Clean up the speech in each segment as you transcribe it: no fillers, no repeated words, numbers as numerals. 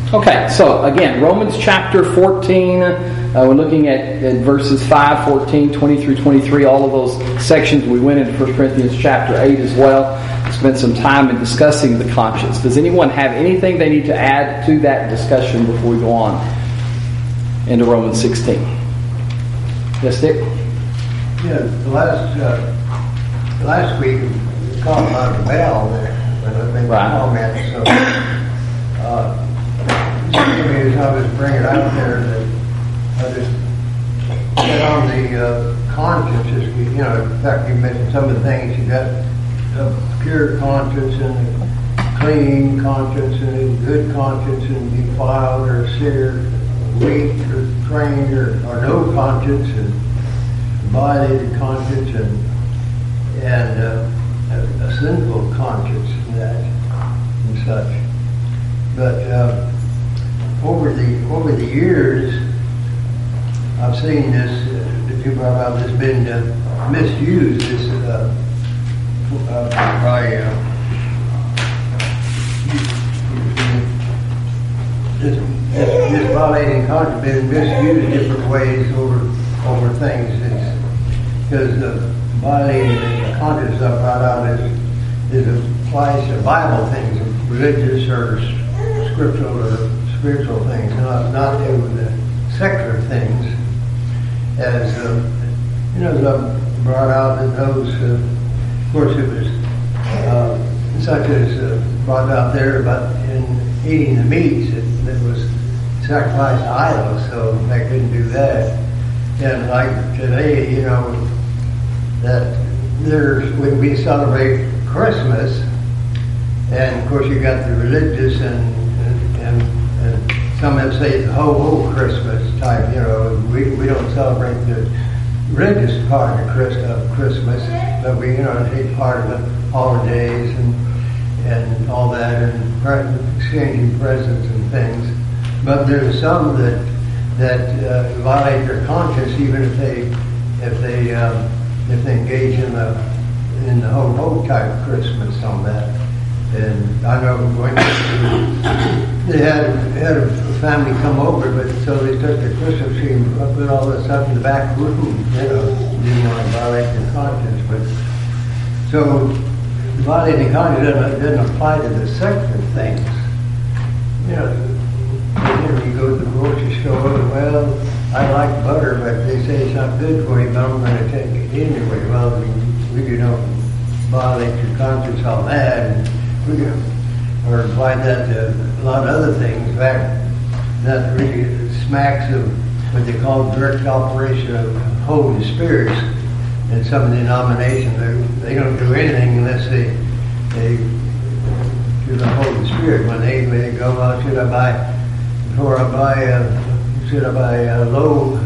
Okay, so again, Romans chapter 14, we're looking at verses 5, 14, 20 through 23, all of those sections. We went into 1 Corinthians chapter 8 as well. Spent some time in discussing the conscience. Does anyone have anything they need to add to that discussion before we go on into Romans 16? Yes, Dick? Yeah, last week we called about the bell there, but I think comment. So, I was bringing out there that I just get on the conscience. In fact, you mentioned some of the things. You got a pure conscience and a clean conscience and a good conscience and defiled or seared, weak or trained or no conscience and violated conscience and a sinful conscience and such. But over the years, I've seen this that you brought up. This been misused. This violating conscience been misused in different ways over things. Because the violating conscience I brought out applies to Bible things, religious or scriptural or spiritual things, not to the secular things. As as I brought out in those, of course, it was such as brought out there about in eating the meats that was sacrificed to idols, so they couldn't do that. And like today, that when we celebrate Christmas, and of course you got the religious and some that say the whole Christmas type. We don't celebrate the religious part of Christmas, but we take part of the holidays and all that, and exchanging presents and things. But there's some that violate their conscience even if they engage in the whole type of Christmas on that. And I know when they had a family come over, but so they took the Christmas tree and put all this stuff in the back room. Didn't want to violate their conscience, but so violating conscience doesn't apply to the secular things. You go to the grocery store, well, I like butter, but they say it's not good for you, but I'm going to take it anyway. Well, we violate your conscience on that, and or apply that to a lot of other things. In fact, that really smacks of what they call direct operation of Holy Spirit. In some denominations, they don't do anything unless they do the Holy Spirit. When they go, well, should I buy low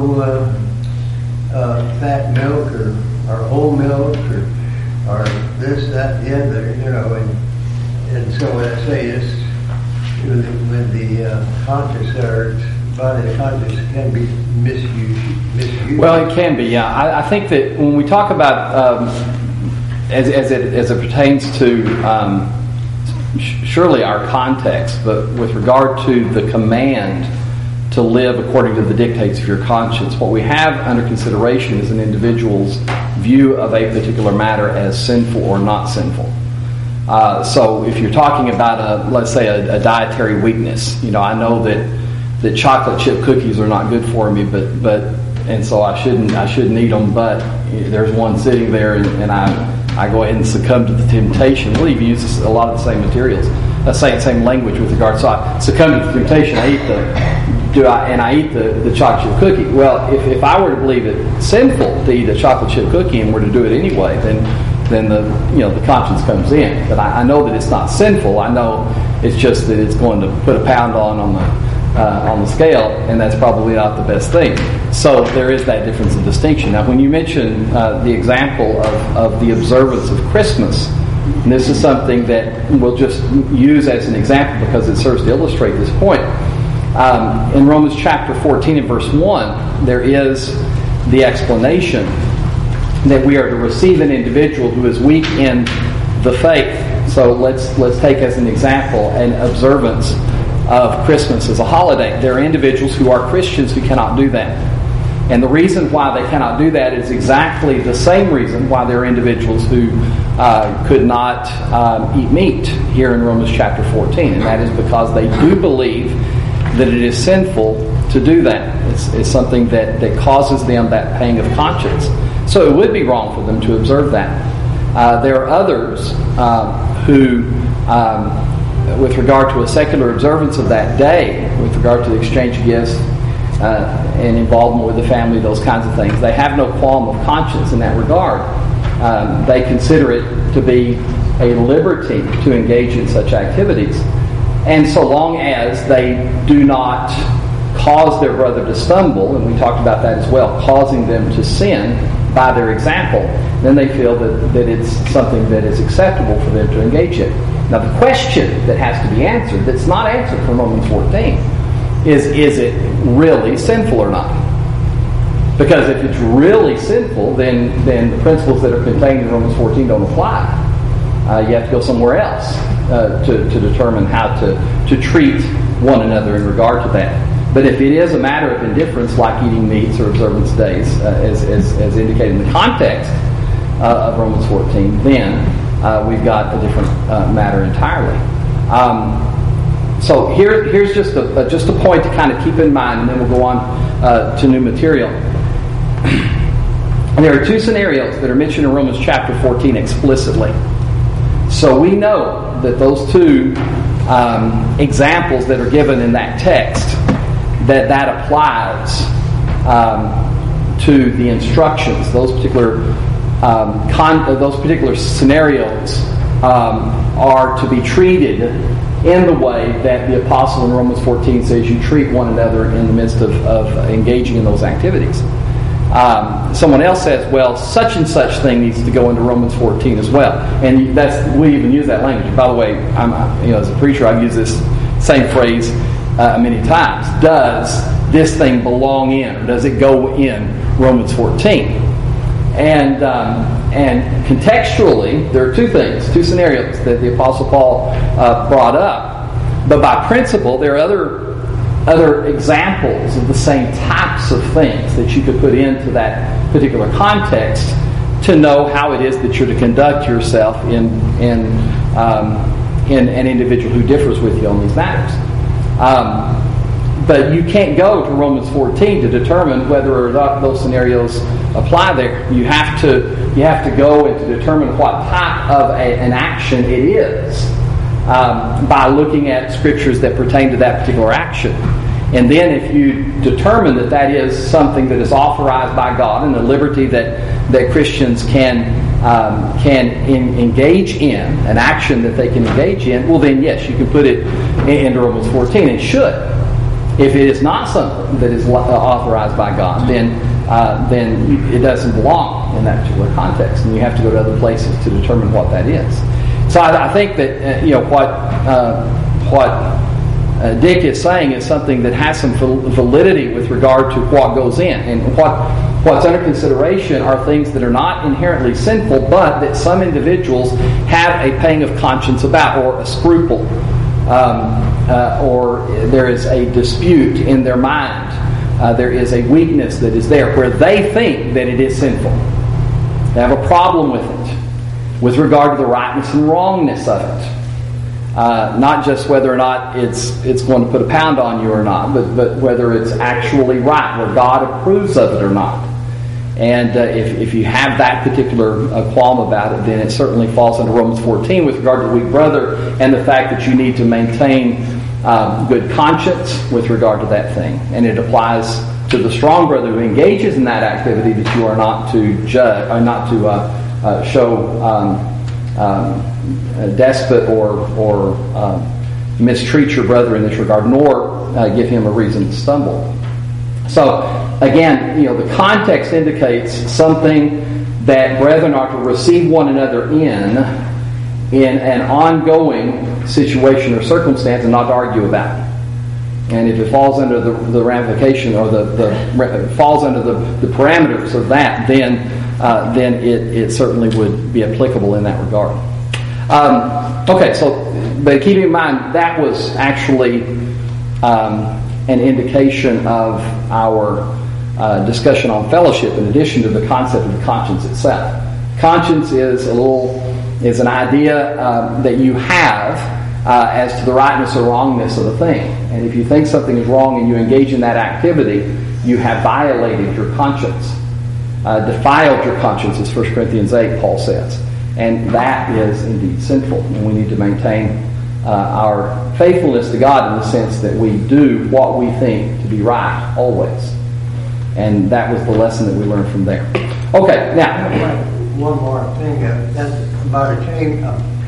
fat milk or whole milk or this, that, the other, and so when I say this, with the conscience or body, the conscience can be misused. Well, it can be, yeah. I think that when we talk about as it pertains to surely our context, but with regard to the command to live according to the dictates of your conscience, what we have under consideration is an individual's view of a particular matter as sinful or not sinful. So if you're talking about let's say a dietary weakness, I know that chocolate chip cookies are not good for me, but and so I shouldn't eat them. But there's one sitting there, and I go ahead and succumb to the temptation. Well, you've used a lot of the same materials, same language with regard. So I succumb to the temptation. I eat the chocolate chip cookie. Well, if I were to believe it sinful to eat a chocolate chip cookie and were to do it anyway, then the conscience comes in. But I know that it's not sinful. I know it's just that it's going to put a pound on the scale, and that's probably not the best thing. So there is that difference of distinction. Now, when you mention the example of the observance of Christmas, and this is something that we'll just use as an example because it serves to illustrate this point. In Romans chapter 14 and verse 1, there is the explanation that we are to receive an individual who is weak in the faith. So let's take as an example an observance of Christmas as a holiday. There are individuals who are Christians who cannot do that. And the reason why they cannot do that is exactly the same reason why there are individuals who could not eat meat here in Romans chapter 14. And that is because they do believe that it is sinful to do that. It's something that causes them that pang of conscience. So it would be wrong for them to observe that. There are others who, with regard to a secular observance of that day, with regard to the exchange of gifts and involvement with the family, those kinds of things, they have no qualm of conscience in that regard. They consider it to be a liberty to engage in such activities. And so long as they do not cause their brother to stumble, and we talked about that as well, causing them to sin by their example, then they feel that it's something that is acceptable for them to engage in. Now the question that has to be answered, that's not answered from Romans 14, is it really sinful or not? Because if it's really sinful, then the principles that are contained in Romans 14 don't apply. You have to go somewhere else to determine how to treat one another in regard to that. But if it is a matter of indifference, like eating meats or observance days, as indicated in the context of Romans 14, then we've got a different matter entirely. So here's just a point to kind of keep in mind, and then we'll go on to new material. And there are two scenarios that are mentioned in Romans chapter 14 explicitly. So we know that those two examples that are given in that text, that applies to the instructions. Those particular scenarios are to be treated in the way that the apostle in Romans 14 says you treat one another in the midst of engaging in those activities. Someone else says, well, such and such thing needs to go into Romans 14 as well, and we even use that language. By the way, as a preacher, I've used this same phrase many times. Does this thing belong in, or does it go in Romans 14? And contextually, there are two scenarios that the Apostle Paul brought up. But by principle, there are other examples of the same types of things that you could put into that particular context to know how it is that you're to conduct yourself in an individual who differs with you on these matters. But you can't go to Romans 14 to determine whether or not those scenarios apply there. You have to go and to determine what type of an action it is by looking at scriptures that pertain to that particular action. And then if you determine that is something that is authorized by God and the liberty that Christians can engage in, an action that they can engage in, well then yes, you can put it into Romans 14 and should. If it is not something that is authorized by God, then it doesn't belong in that particular context, and you have to go to other places to determine what that is. So I think that what Dick is saying is something that has some validity with regard to what goes in, and what's under consideration are things that are not inherently sinful, but that some individuals have a pang of conscience about, or a scruple. Or there is a dispute in their mind. There is a weakness that is there where they think that it is sinful. They have a problem with it with regard to the rightness and wrongness of it. Not just whether or not it's going to put a pound on you or not, but whether it's actually right, where God approves of it or not. And if you have that particular qualm about it, then it certainly falls under Romans 14 with regard to the weak brother and the fact that you need to maintain good conscience with regard to that thing. And it applies to the strong brother who engages in that activity, that you are not to judge, or not to show despot or mistreat your brother in this regard, nor give him a reason to stumble. So again, the context indicates something that brethren are to receive one another in an ongoing situation or circumstance, and not to argue about it. And if it falls under the ramification, or falls under the parameters of that, then it certainly would be applicable in that regard. Okay, so but keep in mind, that was actually an indication of our discussion on fellowship, in addition to the concept of the conscience itself. Conscience is an idea that you have as to the rightness or wrongness of a thing. And if you think something is wrong and you engage in that activity, you have violated your conscience, defiled your conscience, as 1 Corinthians 8, Paul says. And that is indeed sinful. And we need to maintain our faithfulness to God in the sense that we do what we think to be right, always. And that was the lesson that we learned from there. Okay, now. One more thing. That's about obtaining,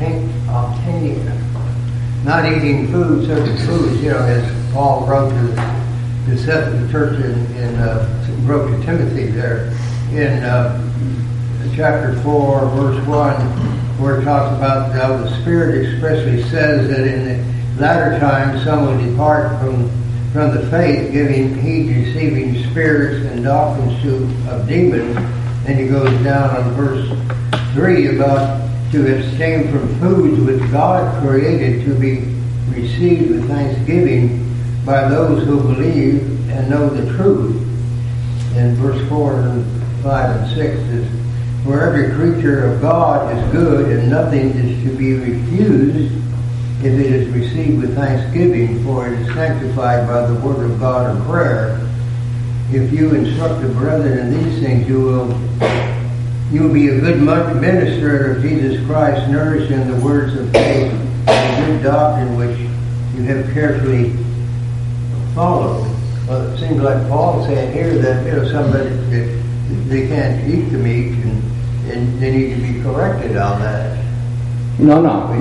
not eating food, certain foods, as Paul wrote to the church wrote to Timothy there in chapter 4, verse 1, where it talks about how the Spirit expressly says that in the latter times some will depart from the faith, giving heed, receiving spirits and doctrines of demons. Then he goes down on verse 3 about to abstain from foods which God created to be received with thanksgiving by those who believe and know the truth. And verse 4 and 5 and 6 is, for every creature of God is good, and nothing is to be refused if it is received with thanksgiving, for it is sanctified by the word of God and prayer. If you instruct the brethren in these things, you will be a good minister of Jesus Christ, nourished in the words of faith and good doctrine which you have carefully followed. Well, it seems like Paul saying here that somebody they can't eat the meat and they need to be corrected on that. No.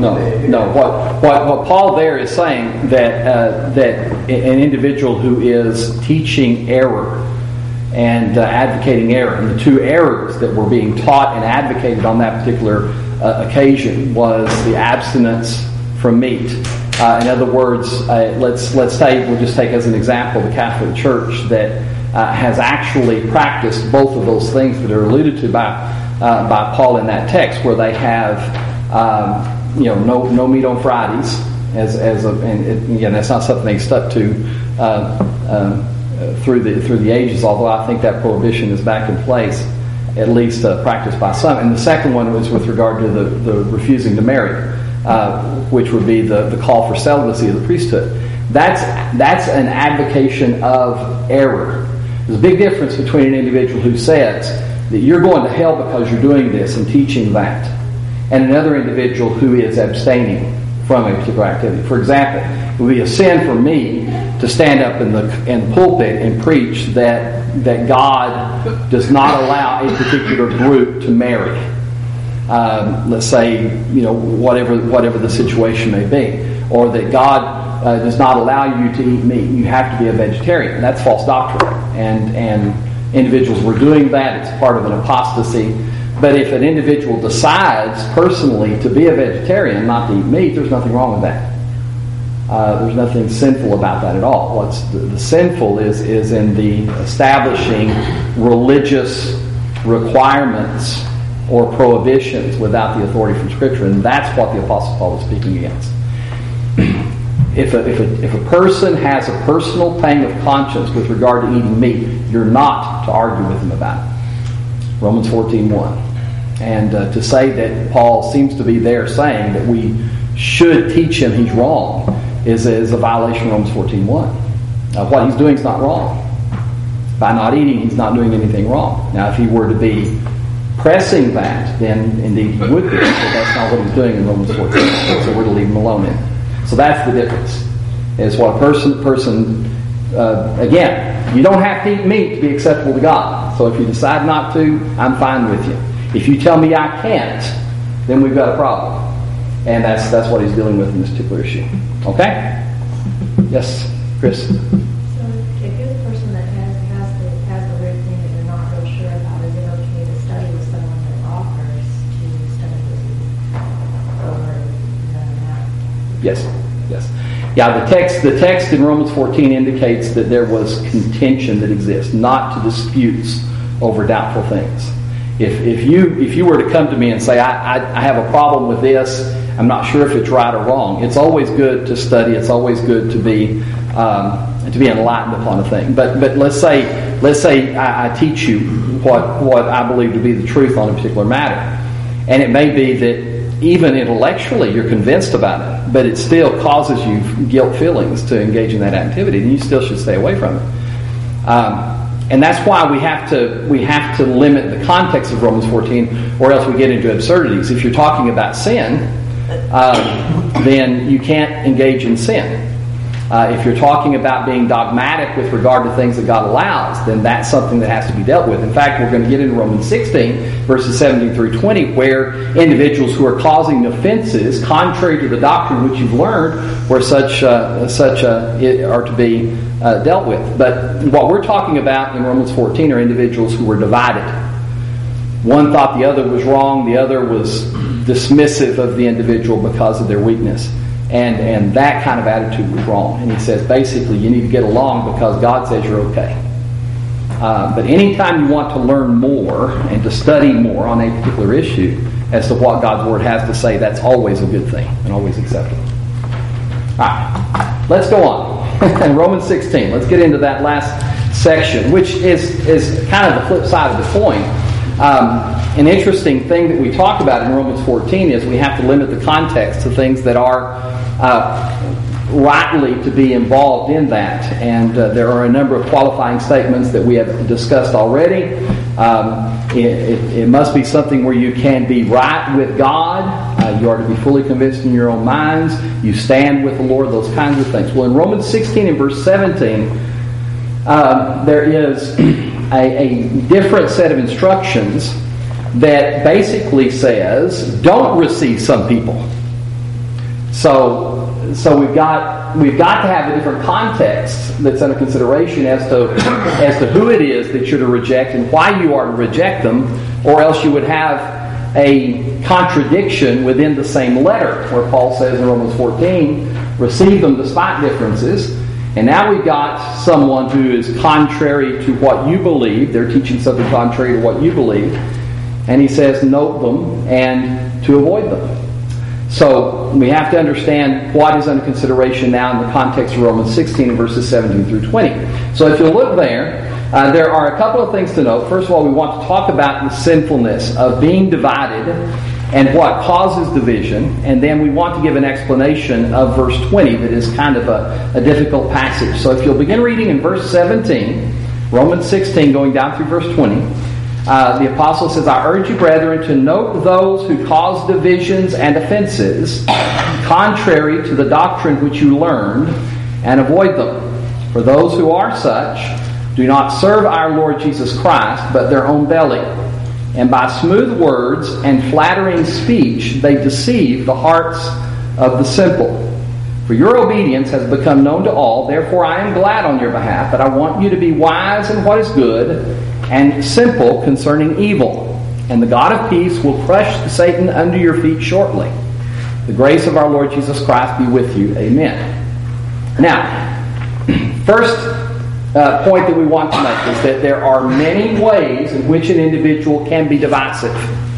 What Paul there is saying that an individual who is teaching error and advocating error, and the two errors that were being taught and advocated on that particular occasion was the abstinence from meat. In other words, let's say we'll just take as an example the Catholic Church that has actually practiced both of those things that are alluded to by Paul in that text, where they have no meat on Fridays and that's not something they stuck to through the ages. Although I think that prohibition is back in place, at least practiced by some. And the second one was with regard to the refusing to marry, which would be the call for celibacy of the priesthood. That's an advocation of error. There's a big difference between an individual who says that you're going to hell because you're doing this and teaching that, and another individual who is abstaining from a particular activity. For example, it would be a sin for me to stand up in the pulpit and preach that God does not allow a particular group to marry. Let's say, whatever the situation may be, or that God does not allow you to eat meat. You have to be a vegetarian. That's false doctrine, and individuals were doing that. It's part of an apostasy. But if an individual decides personally to be a vegetarian, not to eat meat, there's nothing wrong with that. There's nothing sinful about that at all. What's the sinful is in the establishing religious requirements or prohibitions without the authority from Scripture, and that's what the Apostle Paul is speaking against. If a person has a personal pang of conscience with regard to eating meat, you're not to argue with him about it. Romans 14:1. And to say that Paul seems to be there saying that we should teach him he's wrong is a violation of Romans 14:1. What he's doing is not wrong. By not eating, he's not doing anything wrong. Now, if he were to be pressing that, then indeed he would be. But that's not what he's doing in Romans 14. So we're to leave him alone in. So that's the difference. Is what a person again, you don't have to eat meat to be acceptable to God. So if you decide not to, I'm fine with you. If you tell me I can't, then we've got a problem. And that's what he's dealing with in this particular issue. Okay? Yes, Chris? So if you're the person that has the weird thing that you're not real sure about, is it okay to study with someone that offers to study with you over that? Yes. Yeah, the text in Romans 14 indicates that there was contention that exists, not to disputes over doubtful things. If you were to come to me and say, I have a problem with this, I'm not sure if it's right or wrong. It's always good to study. It's always good to be enlightened upon a thing. But let's say I teach you what I believe to be the truth on a particular matter, and it may be that even intellectually you're convinced about it, but it still causes you guilt feelings to engage in that activity, then you still should stay away from it. And that's why we have to limit the context of Romans 14, or else we get into absurdities. If you're talking about sin, then you can't engage in sin. If you're talking about being dogmatic with regard to things that God allows, then that's something that has to be dealt with. In fact, we're going to get into Romans 16, verses 17 through 20, where individuals who are causing offenses contrary to the doctrine which you've learned, where such are to be dealt with. But what we're talking about in Romans 14 are individuals who were divided. One thought the other was wrong, the other was dismissive of the individual because of their weakness. And that kind of attitude was wrong. And he says, basically, you need to get along because God says you're okay. But anytime you want to learn more and to study more on a particular issue as to what God's Word has to say, that's always a good thing and always acceptable. All right, let's go on. Romans 16. Let's get into that last section, which is kind of the flip side of the coin. An interesting thing that we talk about in Romans 14 is we have to limit the context to things that are rightly to be involved in that. And there are a number of qualifying statements that we have discussed already. It must be something where you can be right with God. You are to be fully convinced in your own minds. You stand with the Lord, those kinds of things. Well, in Romans 16 and verse 17, there is a different set of instructions that basically says, don't receive some people. So we've got to have a different context that's under consideration as to who it is that you're to reject and why you are to reject them, or else you would have a contradiction within the same letter, where Paul says in Romans 14, receive them despite differences. And now we've got someone who is contrary to what you believe. They're teaching something contrary to what you believe. And he says, note them and to avoid them. So we have to understand what is under consideration now in the context of Romans 16 and verses 17 through 20. So if you look there are a couple of things to note. First of all, we want to talk about the sinfulness of being divided and what causes division. And then we want to give an explanation of verse 20 that is kind of a difficult passage. So if you'll begin reading in verse 17, Romans 16 going down through verse 20, the apostle says, I urge you, brethren, to note those who cause divisions and offenses contrary to the doctrine which you learned, and avoid them. For those who are such do not serve our Lord Jesus Christ, but their own belly. And by smooth words and flattering speech they deceive the hearts of the simple. For your obedience has become known to all, therefore I am glad on your behalf, but I want you to be wise in what is good, and simple concerning evil. And the God of peace will crush Satan under your feet shortly. The grace of our Lord Jesus Christ be with you. Amen. Now, first point that we want to make is that there are many ways in which an individual can be divisive.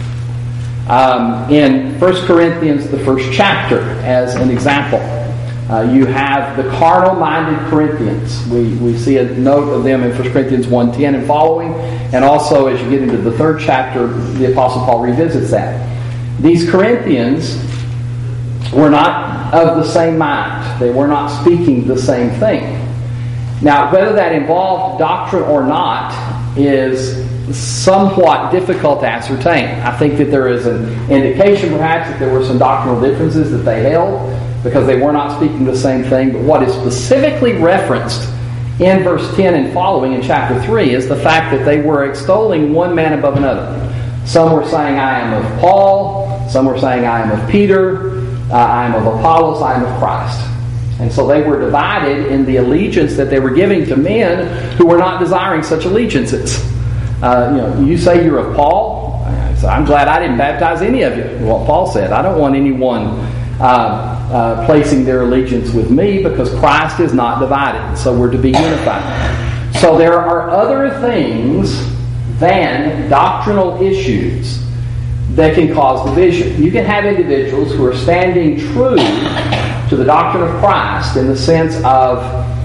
In 1 Corinthians, the first chapter, as an example, you have the carnal-minded Corinthians. We see a note of them in 1 Corinthians 1:10 and following. And also, as you get into the third chapter, the Apostle Paul revisits that. These Corinthians were not of the same mind. They were not speaking the same thing. Now, whether that involved doctrine or not is somewhat difficult to ascertain. I think that there is an indication, perhaps, that there were some doctrinal differences that they held, because they were not speaking the same thing. But what is specifically referenced in verse 10 and following in chapter 3 is the fact that they were extolling one man above another. Some were saying, I am of Paul. Some were saying, I am of Peter. I am of Apollos. I am of Christ. And so they were divided in the allegiance that they were giving to men who were not desiring such allegiances. You say you're of Paul. So I'm glad I didn't baptize any of you. Well, Paul said, I don't want anyone placing their allegiance with me, because Christ is not divided. So we're to be unified. So there are other things than doctrinal issues that can cause division. You can have individuals who are standing true to the doctrine of Christ in the sense of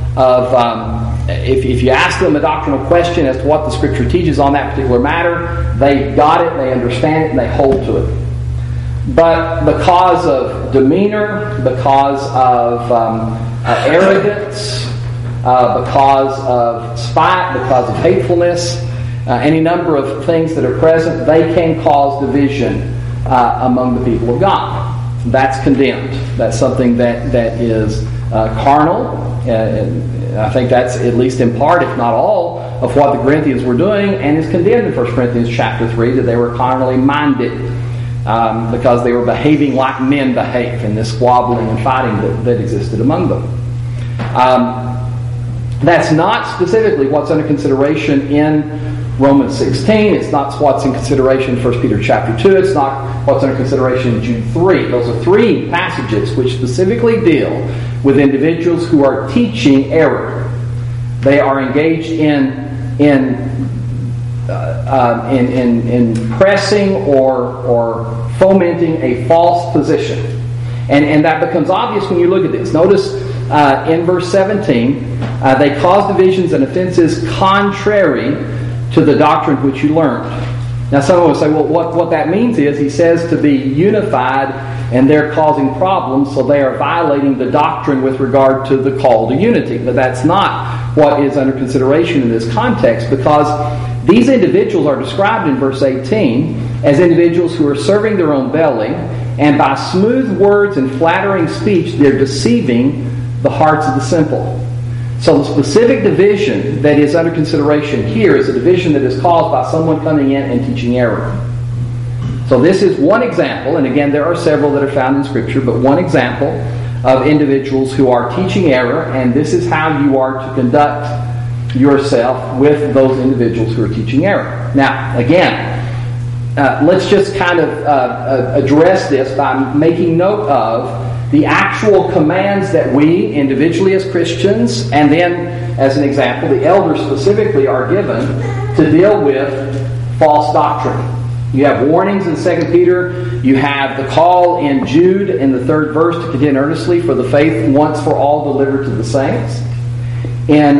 if you ask them a doctrinal question as to what the Scripture teaches on that particular matter, they got it, they understand it, and they hold to it. But because of demeanor, because of arrogance, because of spite, because of hatefulness, any number of things that are present, they can cause division among the people of God. That's condemned. That's something that is carnal. I think that's at least in part, if not all, of what the Corinthians were doing, and is condemned in 1 Corinthians chapter 3, that they were carnally minded because they were behaving like men behave in this squabbling and fighting that existed among them. That's not specifically what's under consideration in Romans 16. It's not what's in consideration in 1 Peter chapter 2. It's not what's under consideration in Jude 3. Those are three passages which specifically deal with individuals who are teaching error. They are engaged in pressing or fomenting a false position. And that becomes obvious when you look at this. Notice in verse 17, they cause divisions and offenses contrary to the doctrine which you learned. Now someone will say, well, what that means is he says to be unified, and they're causing problems, so they are violating the doctrine with regard to the call to unity. But that's not what is under consideration in this context, because these individuals are described in verse 18 as individuals who are serving their own belly, and by smooth words and flattering speech, they're deceiving the hearts of the simple. So the specific division that is under consideration here is a division that is caused by someone coming in and teaching error. So this is one example, and again there are several that are found in Scripture, but one example of individuals who are teaching error, and this is how you are to conduct yourself with those individuals who are teaching error. Now, again, let's just kind of address this by making note of the actual commands that we, individually as Christians, and then, as an example, the elders specifically are given to deal with false doctrine. You have warnings in 2 Peter. You have the call in Jude in the 3rd verse to contend earnestly for the faith once for all delivered to the saints. In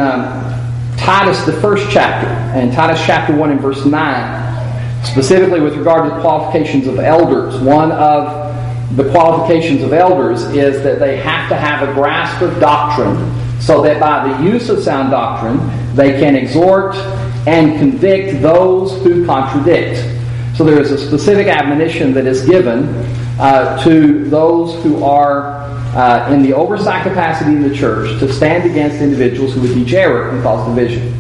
Titus, the 1st chapter, and Titus chapter 1 and verse 9, specifically with regard to the qualifications of elders, one of the qualifications of elders is that they have to have a grasp of doctrine, so that by the use of sound doctrine they can exhort and convict those who contradict. So there is a specific admonition that is given to those who are in the oversight capacity in the church to stand against individuals who would teach error and cause division.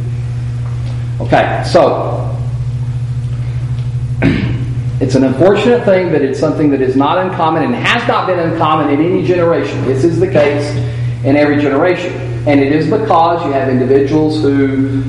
Okay, so it's an unfortunate thing that it's something that is not uncommon and has not been uncommon in any generation. This is the case in every generation. And it is because you have individuals who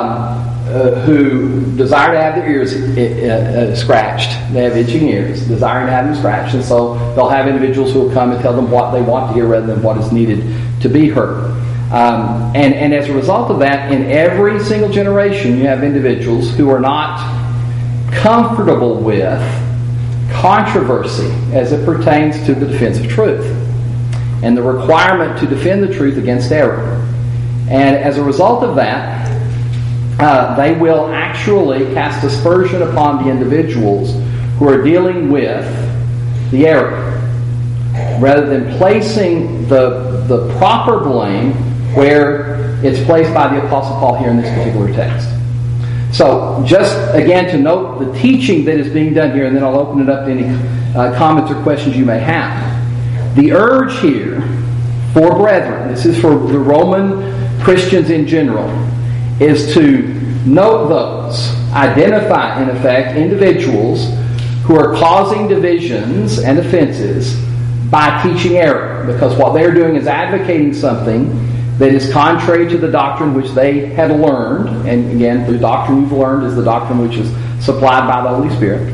desire to have their ears scratched. They have itching ears, desiring to have them scratched. And so they'll have individuals who will come and tell them what they want to hear rather than what is needed to be heard. And as a result of that, in every single generation, you have individuals who are not comfortable with controversy as it pertains to the defense of truth and the requirement to defend the truth against error. And as a result of that, they will actually cast aspersion upon the individuals who are dealing with the error, rather than placing the proper blame where it's placed by the Apostle Paul here in this particular text. So, just again to note the teaching that is being done here, and then I'll open it up to any comments or questions you may have. The urge here for brethren, this is for the Roman Christians in general, is to note those, identify in effect individuals who are causing divisions and offenses by teaching error, because what they're doing is advocating something that is contrary to the doctrine which they had learned. And again, the doctrine you've learned is the doctrine which is supplied by the Holy Spirit.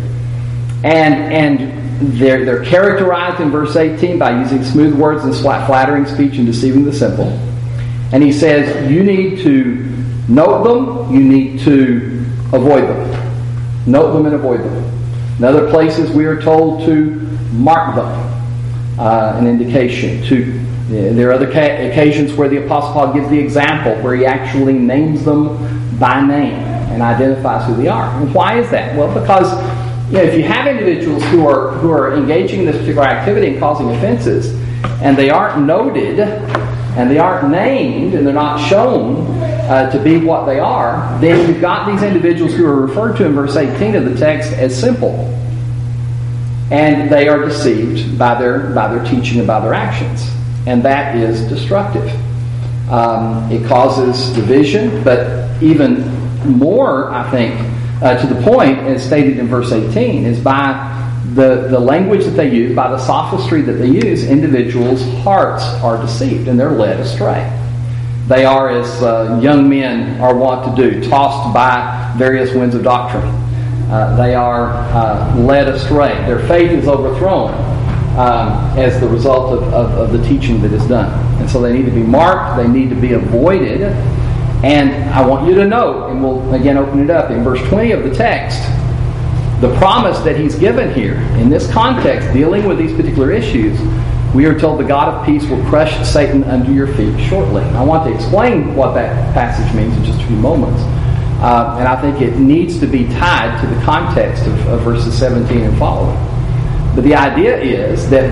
And they're characterized in verse 18 by using smooth words and flattering speech and deceiving the simple. And he says, you need to note them, you need to avoid them. Note them and avoid them. In other places, we are told to mark them, an indication. There are other occasions where the Apostle Paul gives the example, where he actually names them by name and identifies who they are. And why is that? Well, because if you have individuals who are engaging in this particular activity and causing offenses, and they aren't noted, and they aren't named, and they're not shown to be what they are, then you've got these individuals who are referred to in verse 18 of the text as simple. And they are deceived by their teaching and by their actions. And that is destructive. It causes division, but even more, I think, to the point, as stated in verse 18, is by the language that they use, by the sophistry that they use, individuals' hearts are deceived and they're led astray. They are, as young men are wont to do, tossed by various winds of doctrine. They are led astray. Their faith is overthrown as the result of the teaching that is done. And so they need to be marked, they need to be avoided. And I want you to note, and we'll again open it up, in verse 20 of the text, the promise that he's given here, in this context, dealing with these particular issues, we are told the God of peace will crush Satan under your feet shortly. And I want to explain what that passage means in just a few moments. And I think it needs to be tied to the context of verses 17 and following. But the idea is that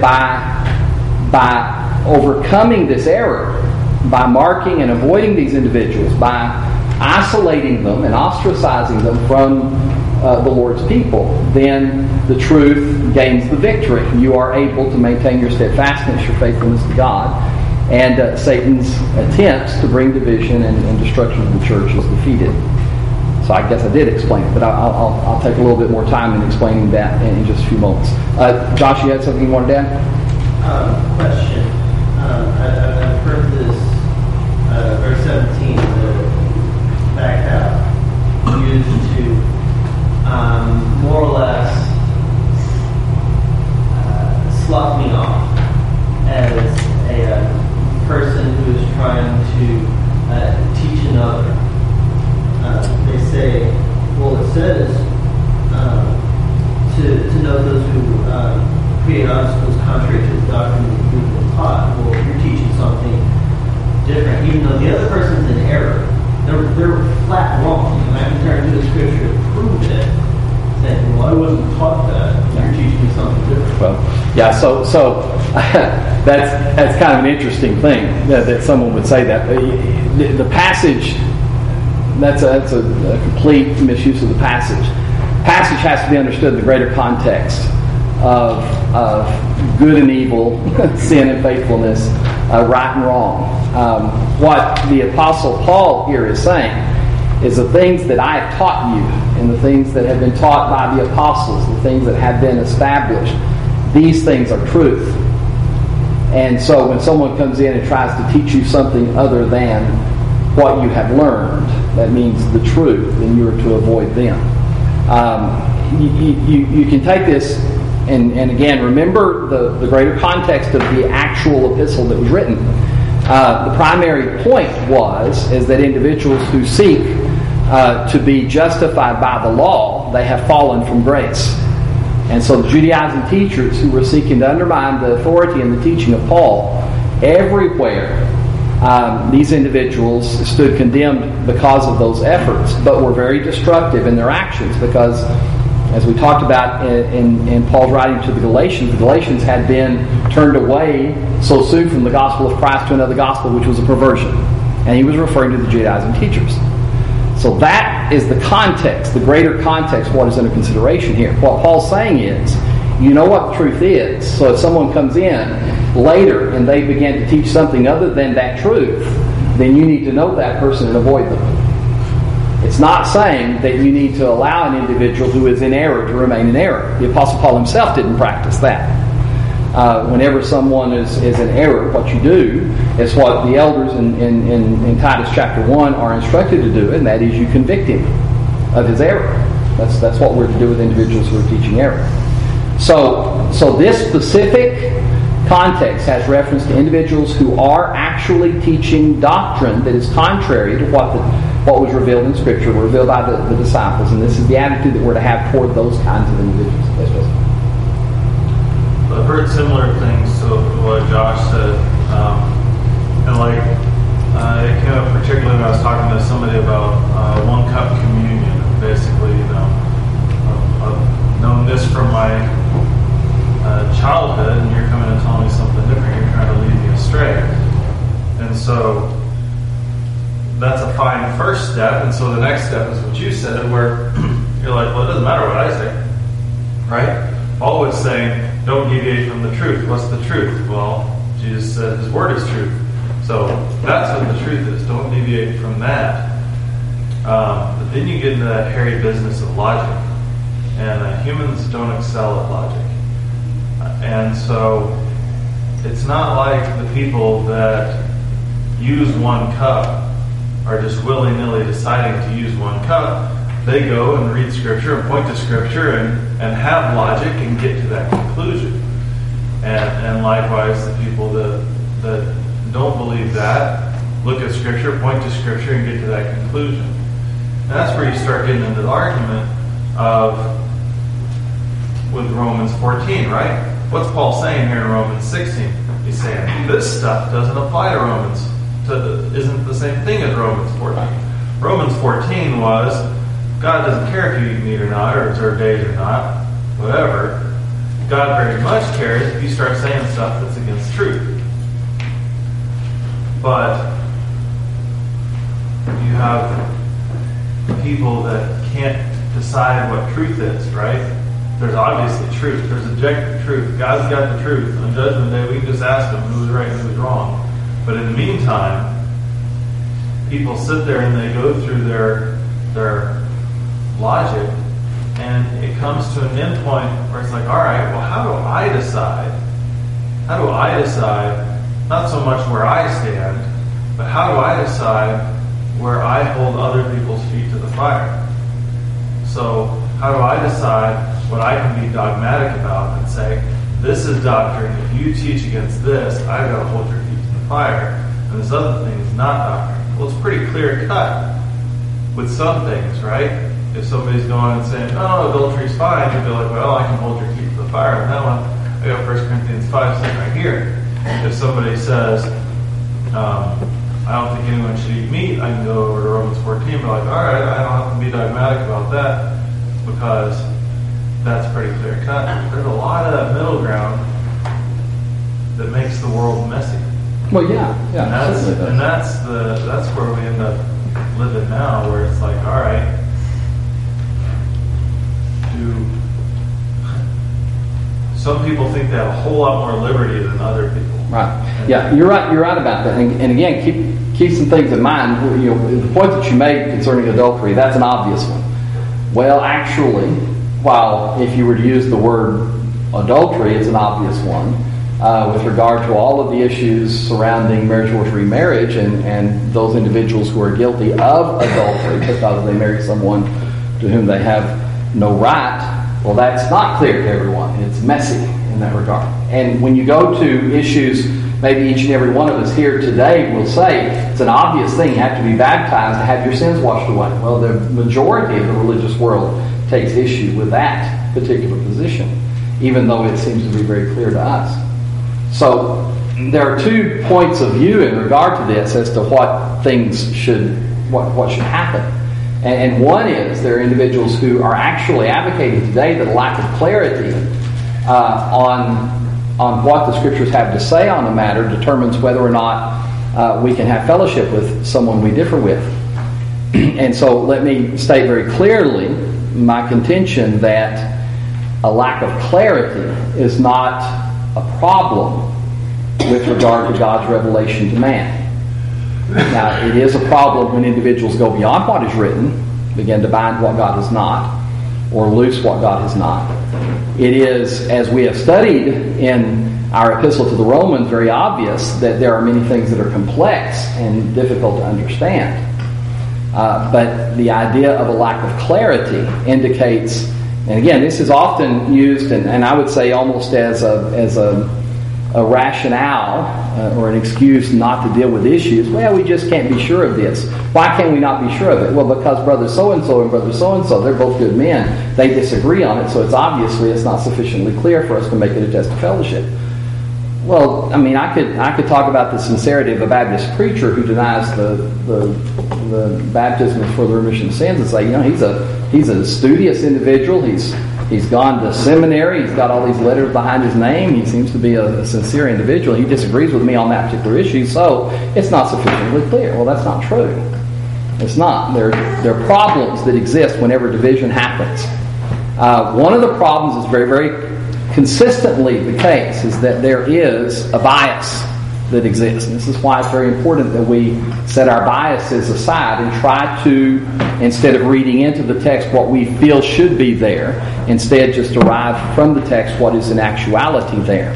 by overcoming this error, by marking and avoiding these individuals, by isolating them and ostracizing them from the Lord's people, then the truth gains the victory. You are able to maintain your steadfastness, your faithfulness to God, and Satan's attempts to bring division and destruction of the church is defeated. So I guess I did explain it, but I'll take a little bit more time in explaining that in just a few moments. Josh, you had something you wanted to add? Question. I've heard this verse 17, the back half, used to more or less slough me off as a person who is trying to teach another. They say, well, it says to know those who create obstacles contrary to the doctrine that we've been taught. Well, if you're teaching something different, even though the other person's in error, they're flat wrong. And I can turn to the scripture to prove it. Saying, well, I wasn't taught that. You're teaching me something different. Well, yeah. So that's kind of an interesting thing that someone would say that. The passage. That's a complete misuse of the passage. Passage has to be understood in the greater context of good and evil, sin and faithfulness, right and wrong. What the Apostle Paul here is saying is the things that I have taught you and the things that have been taught by the apostles, the things that have been established, these things are truth. And so when someone comes in and tries to teach you something other than what you have learned, that means the truth, then you are to avoid them. You can take this, and again, remember the greater context of the actual epistle that was written. The primary point is that individuals who seek to be justified by the law, they have fallen from grace. And so the Judaizing teachers who were seeking to undermine the authority and the teaching of Paul, everywhere, these individuals stood condemned because of those efforts, but were very destructive in their actions because, as we talked about in Paul's writing to the Galatians had been turned away so soon from the gospel of Christ to another gospel, which was a perversion. And he was referring to the Judaizing teachers. So that is the context, the greater context, what is under consideration here. What Paul's saying is, you know what the truth is. So if someone comes in later and they begin to teach something other than that truth, then you need to know that person and avoid them. It's not saying that you need to allow an individual who is in error to remain in error. The Apostle Paul himself didn't practice that. Whenever someone is in error, what you do is what the elders in Titus chapter 1 are instructed to do, and that is you convict him of his error. That's what we're to do with individuals who are teaching error. So this specific context has reference to individuals who are actually teaching doctrine that is contrary to what what was revealed in Scripture, revealed by the disciples, and this is the attitude that we're to have toward those kinds of individuals. Yes, Joseph? I've heard similar things to what Josh said, and like it came up particularly when I was talking to somebody about one cup communion. Basically, I've known this from my childhood, and you're coming and telling me something different. You're trying to lead me astray, and so that's a fine first step. And so the next step is what you said, where you're like, well, it doesn't matter what I say, right? Paul was saying, don't deviate from the truth. What's the truth? Well, Jesus said his word is truth. So that's what the truth is. Don't deviate from that. But then you get into that hairy business of logic. And humans don't excel at logic. And so it's not like the people that use one cup are just willy-nilly deciding to use one cup. They go and read Scripture and point to Scripture and have logic and get to that conclusion. And likewise, the people that don't believe that look at Scripture, point to Scripture, and get to that conclusion. And that's where you start getting into the argument with Romans 14, right? What's Paul saying here in Romans 16? He's saying this stuff doesn't apply to Romans. Isn't the same thing as Romans 14. Romans 14 was, God doesn't care if you eat meat or not, or observe days or not, whatever. God very much cares if you start saying stuff that's against truth. But you have people that can't decide what truth is, right? There's obviously truth. There's objective truth. God's got the truth. On Judgment Day, we can just ask Him who's right and who's wrong. But in the meantime, people sit there and they go through their logic, and it comes to an end point where it's like, all right, well, how do I decide? How do I decide, not so much where I stand, but how do I decide where I hold other people's feet to the fire? So how do I decide what I can be dogmatic about and say, this is doctrine, if you teach against this, I've got to hold your feet to the fire, and this other thing is not doctrine? Well, it's pretty clear cut with some things, right? If somebody's going and saying, oh, adultery's fine, you'd be like, well, I can hold your feet to the fire on that one. I got 1 Corinthians 5 sitting right here. If somebody says, I don't think anyone should eat meat, I can go over to Romans 14 and be like, all right, I don't have to be dogmatic about that because that's pretty clear cut. There's a lot of that middle ground that makes the world messy. Well, yeah, and that's where we end up living now, where it's like, all right, some people think they have a whole lot more liberty than other people. Right. Yeah, you're right. You're right about that. And again, keep some things in mind. You know, the point that you made concerning adultery, that's an obvious one. Well, actually, while if you were to use the word adultery, it's an obvious one. With regard to all of the issues surrounding marriage or remarriage and those individuals who are guilty of adultery because they marry someone to whom they have no right, well, that's not clear to everyone. It's messy in that regard. And when you go to issues, maybe each and every one of us here today will say, it's an obvious thing, you have to be baptized to have your sins washed away. Well, the majority of the religious world takes issue with that particular position, even though it seems to be very clear to us. So there are 2 points of view in regard to this as to what things should happen. And one is there are individuals who are actually advocating today that a lack of clarity on what the Scriptures have to say on the matter determines whether or not we can have fellowship with someone we differ with. And so let me state very clearly my contention that a lack of clarity is not a problem with regard to God's revelation to man. Now, it is a problem when individuals go beyond what is written, begin to bind what God has not, or loose what God has not. It is, as we have studied in our epistle to the Romans, very obvious that there are many things that are complex and difficult to understand. But the idea of a lack of clarity indicates, and again, this is often used, and I would say almost as a rationale or an excuse not to deal with issues. Well, we just can't be sure of this. Why can we not be sure of it? Well, because brother so-and-so and brother so-and-so, they're both good men. They disagree on it, so it's not sufficiently clear for us to make it a test of fellowship. Well, I mean, I could talk about the sincerity of a Baptist preacher who denies the baptism for the remission of sins and say, he's a studious individual. He's gone to seminary. He's got all these letters behind his name. He seems to be a sincere individual. He disagrees with me on that particular issue, so it's not sufficiently clear. Well, that's not true. It's not. There are problems that exist whenever division happens. One of the problems is very, very consistently the case is that there is a bias that exists. And this is why it's very important that we set our biases aside and try to, instead of reading into the text what we feel should be there, instead just derive from the text what is in actuality there.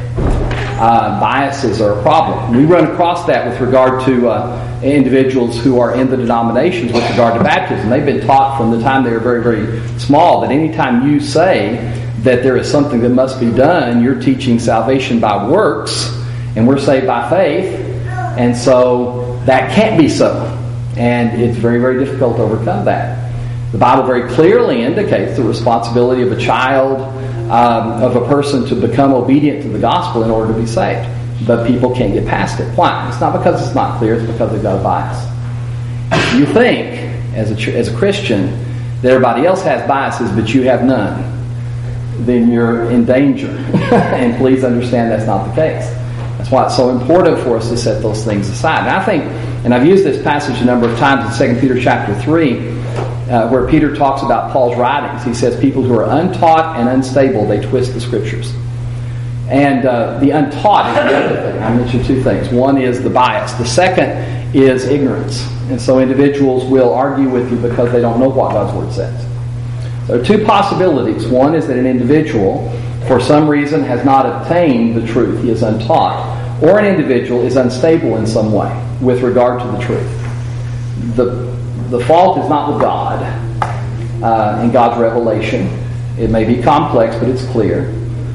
Biases are a problem. We run across that with regard to individuals who are in the denominations with regard to baptism. They've been taught from the time they were very, very small that anytime you say that there is something that must be done, you're teaching salvation by works, and we're saved by faith, and so that can't be so. And it's very, very difficult to overcome that. The Bible very clearly indicates the responsibility of a child, of a person to become obedient to the gospel in order to be saved. But people can't get past it. Why? It's not because it's not clear, it's because they've got a bias. You think, as a Christian, that everybody else has biases, but you have none, then you're in danger. And please understand that's not the case. That's why it's so important for us to set those things aside. And I think, and I've used this passage a number of times in 2 Peter chapter 3, where Peter talks about Paul's writings. He says people who are untaught and unstable, they twist the Scriptures. And the untaught is the other thing. I mentioned two things. One is the bias. The second is ignorance. And so individuals will argue with you because they don't know what God's Word says. There are two possibilities. One is that an individual, for some reason, has not obtained the truth. He is untaught. Or an individual is unstable in some way with regard to the truth. The fault is not with God in God's revelation. It may be complex, but it's clear.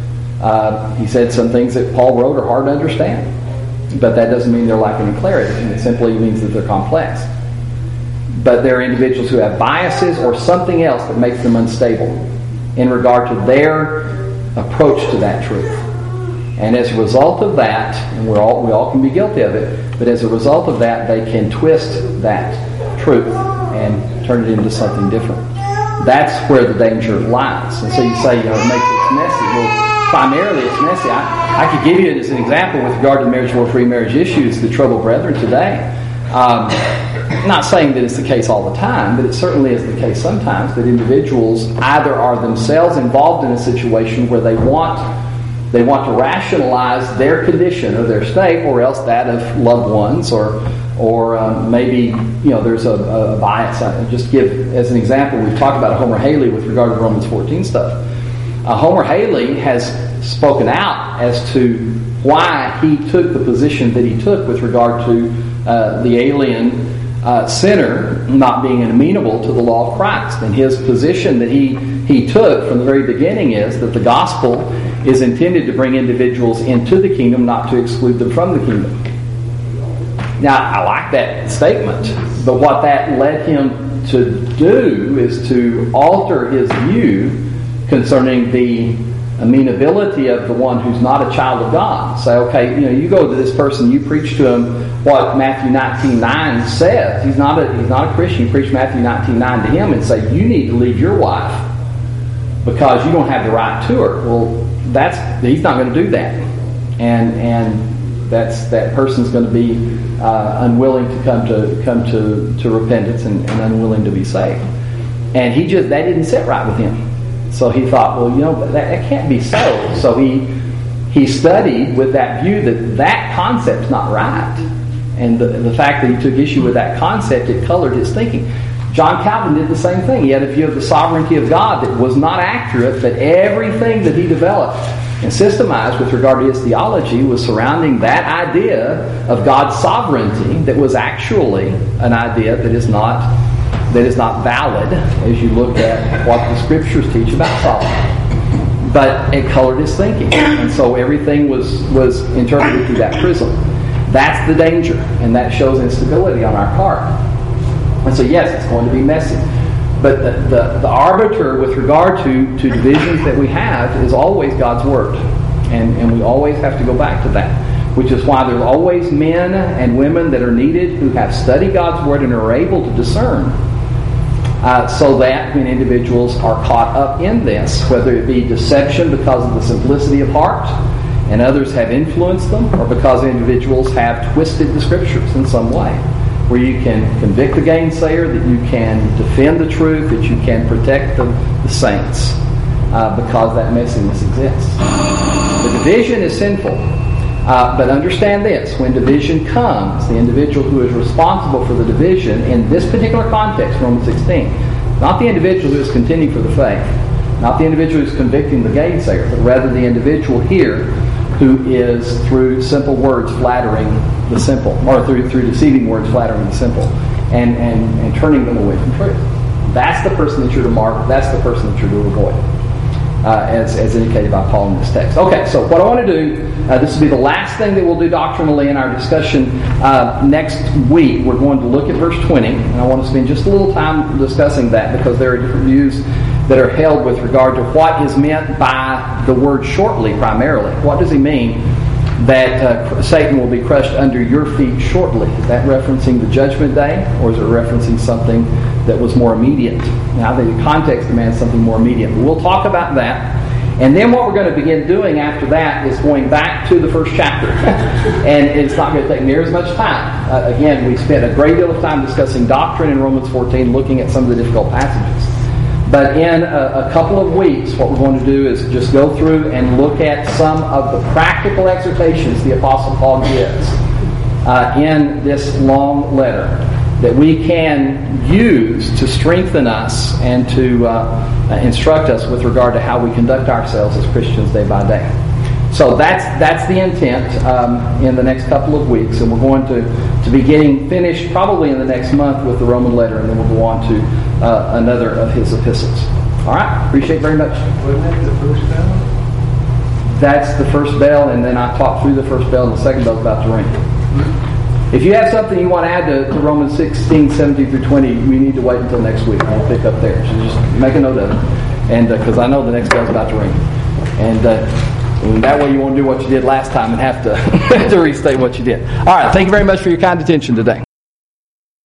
He said some things that Paul wrote are hard to understand. But that doesn't mean they're lacking in clarity. It simply means that they're complex. But there are individuals who have biases or something else that makes them unstable in regard to their approach to that truth. And as a result of that, and we all can be guilty of it, but as a result of that, they can twist that truth and turn it into something different. That's where the danger lies. And so you say, it makes it messy. Well, primarily it's messy. I could give you it as an example with regard to marriage or free marriage issues, the troubled brethren today. I'm not saying that it's the case all the time, but it certainly is the case sometimes that individuals either are themselves involved in a situation where they want to rationalize their condition or their state, or else that of loved ones, or maybe there's a bias. I just give as an example. We've talked about Homer Haley with regard to Romans 14 stuff. Homer Haley has spoken out as to why he took the position that he took with regard to the alien sinner not being amenable to the law of Christ. And his position that he took from the very beginning is that the gospel is intended to bring individuals into the kingdom, not to exclude them from the kingdom. Now, I like that statement, but what that led him to do is to alter his view concerning the amenability of the one who's not a child of God. Say, okay, you go to this person, you preach to him what Matthew 19:9 says. He's not a Christian. You preach Matthew 19:9 to him and say, you need to leave your wife because you don't have the right to her. Well, he's not going to do that, and that person's going to be unwilling to come to repentance and unwilling to be saved. And that didn't sit right with him. So he thought, well, that can't be so. So he studied with that view that concept's not right. And the fact that he took issue with that concept, it colored his thinking. John Calvin did the same thing. He had a view of the sovereignty of God that was not accurate, but everything that he developed and systemized with regard to his theology was surrounding that idea of God's sovereignty that was actually an idea that is not valid as you look at what the Scriptures teach about sovereignty. but it colored his thinking. And so everything was interpreted through that prism. That's the danger, and that shows instability on our part. And so yes, it's going to be messy. But the arbiter with regard to divisions that we have is always God's Word. And we always have to go back to that. Which is why there's always men and women that are needed who have studied God's Word and are able to discern. So that when individuals are caught up in this, whether it be deception because of the simplicity of heart, and others have influenced them, or because individuals have twisted the Scriptures in some way, where you can convict the gainsayer, that you can defend the truth, that you can protect the saints, because that messiness exists. The division is sinful, but understand this: when division comes, the individual who is responsible for the division in this particular context, Romans 16, not the individual who is contending for the faith, not the individual who is convicting the gainsayer, but rather the individual here who is through simple words flattering the simple, or through deceiving words flattering the simple, and turning them away from truth. That's the person that you're to mark. That's the person that you're to avoid, as indicated by Paul in this text. Okay, so what I want to do, this will be the last thing that we'll do doctrinally in our discussion next week. We're going to look at verse 20, and I want to spend just a little time discussing that, because there are different views that are held with regard to what is meant by the word shortly primarily. What does he mean that Satan will be crushed under your feet shortly? Is that referencing the judgment day, or is it referencing something that was more immediate? Now, the context demands something more immediate. But we'll talk about that. And then what we're going to begin doing after that is going back to the first chapter. And it's not going to take near as much time. Again, we spent a great deal of time discussing doctrine in Romans 14, looking at some of the difficult passages. But in a couple of weeks, what we're going to do is just go through and look at some of the practical exhortations the Apostle Paul gives in this long letter that we can use to strengthen us and to instruct us with regard to how we conduct ourselves as Christians day by day. So that's the intent in the next couple of weeks, and we're going to be getting finished probably in the next month with the Roman letter, and then we'll go on to another of his epistles. All right, appreciate it very much. Wasn't that the first bell? That's the first bell, and then I talked through the first bell, and the second bell's about to ring. If you have something you want to add to Romans 16, 17 through 20, we need to wait until next week. We'll pick up there. So just make a note of it, and because I know the next bell's about to ring. And that way you won't do what you did last time and have to restate what you did. All right, thank you very much for your kind attention today.